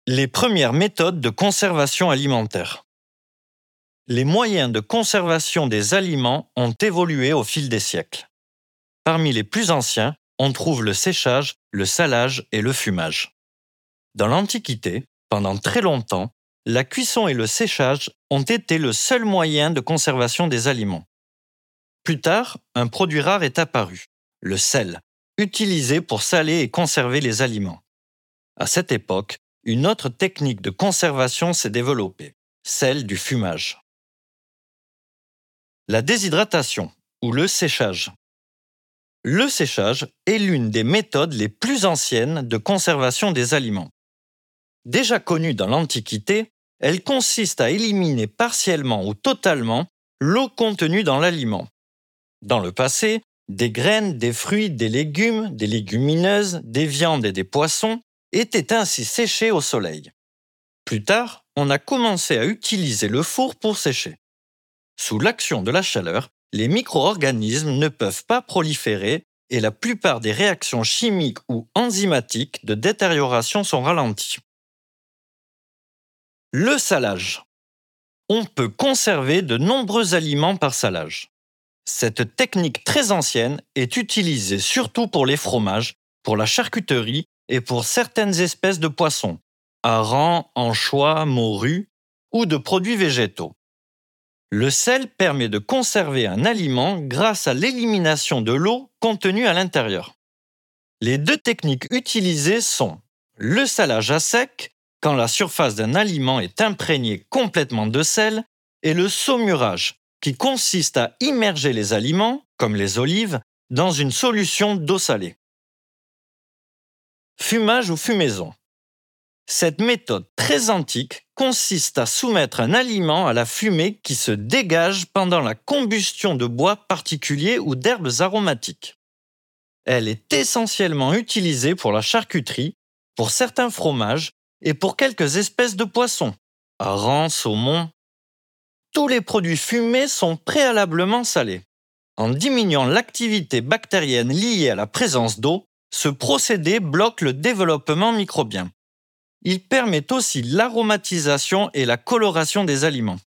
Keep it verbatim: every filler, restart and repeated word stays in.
Les premières méthodes de conservation alimentaire. Les moyens de conservation des aliments ont évolué au fil des siècles. Parmi les plus anciens, on trouve le séchage, le salage et le fumage. Dans l'Antiquité, pendant très longtemps, la cuisson et le séchage ont été le seul moyen de conservation des aliments. Plus tard, un produit rare est apparu, le sel, utilisé pour saler et conserver les aliments. À cette époque, une autre technique de conservation s'est développée, celle du fumage. La déshydratation ou le séchage. Le séchage est l'une des méthodes les plus anciennes de conservation des aliments. Déjà connue dans l'Antiquité, elle consiste à éliminer partiellement ou totalement l'eau contenue dans l'aliment. Dans le passé, des graines, des fruits, des légumes, des légumineuses, des viandes et des poissons étaient ainsi séchés au soleil. Plus tard, on a commencé à utiliser le four pour sécher. Sous l'action de la chaleur, les micro-organismes ne peuvent pas proliférer et la plupart des réactions chimiques ou enzymatiques de détérioration sont ralenties. Le salage. On peut conserver de nombreux aliments par salage. Cette technique très ancienne est utilisée surtout pour les fromages, pour la charcuterie et pour certaines espèces de poissons, harengs, anchois, morues ou de produits végétaux. Le sel permet de conserver un aliment grâce à l'élimination de l'eau contenue à l'intérieur. Les deux techniques utilisées sont le salage à sec, quand la surface d'un aliment est imprégnée complètement de sel, et le saumurage, qui consiste à immerger les aliments, comme les olives, dans une solution d'eau salée. Fumage ou fumaison. Cette méthode très antique consiste à soumettre un aliment à la fumée qui se dégage pendant la combustion de bois particuliers ou d'herbes aromatiques. Elle est essentiellement utilisée pour la charcuterie, pour certains fromages et pour quelques espèces de poissons, harengs, saumon. Tous les produits fumés sont préalablement salés. En diminuant l'activité bactérienne liée à la présence d'eau, ce procédé bloque le développement microbien. Il permet aussi l'aromatisation et la coloration des aliments.